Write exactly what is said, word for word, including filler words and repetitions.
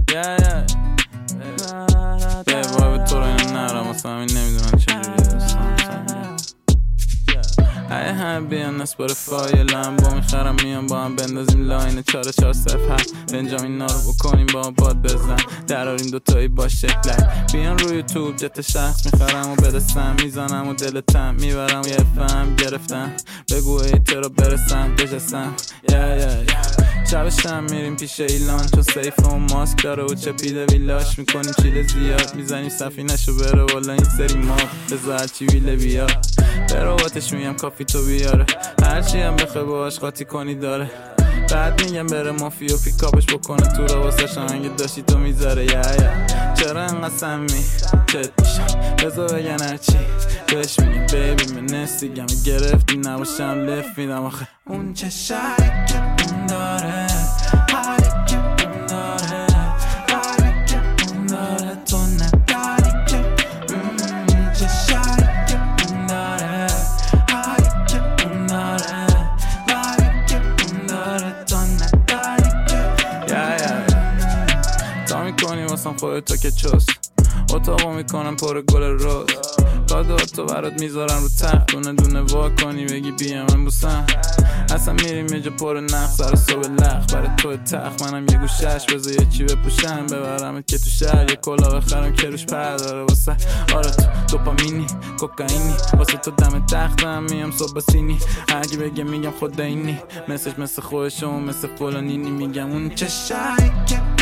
yeah yeah به وای به تو رو این نرم واسه همین نمیدونم چجوری داستان ای هم بیان اسپاتیفای لمبا میخرم میام با هم بندازیم لاین چاره چهار صفر هفت بنجامین ها رو بکنیم با هم باد بزن دراریم دوتایی با شکلک بیان روی یوتیوب جت شخص میخرم و بدستم میزنم و دلتم میبرم و یه فهم گرفتم بگو ایتر رو برسم بجستم yeah, yeah, yeah. شبشم میریم پیش ایلان چون سیف و ماسک داره و چپیده ویلاش میکنیم چیل زیاد میزنیم سفینشو بره والا این سری ما بذار هرچی ویله بیاد به رواتش میگم کافی تو بیاره هرچی هم بخواه باش قاطی کنی داره بعد میگم بره مافیا پیکاپش بکنه تو رو واسه شنگه داشتی تو میذاره یا یا چرا انقدر سمی چت میشم بذار بگن هرچی بهش میگم بیبی من نستیگم گرفتی نباشم لف میدم آخه اون چه شایی که اون داره حالی که اون داره حالی که اون داره تو نداری که اون چه شایی که اون داره حالی که اون داره حالی که اون داره تو نداری که یا یا تا میکنی واسم خودتو که چست اتاقو میکنم پر گل روز کادواتو برات میذارم رو تخت دونه دونه وا کنی بگی بیام من بوسم اصلا میریم یه جا پر نخ سر صبح لخ برای تو تخت منم یه گوشش بذار یه چی بپوشم ببرمت که تو شهر یه کلا بخرم که روش پر داره واسه آره تو دوپامینی کوکائینی واسه تو دم تختم میام صبح سینی هرکی بگه میگم خدا اینی مسج مثل خودشون مثل فلانینی میگم اون چه شایی که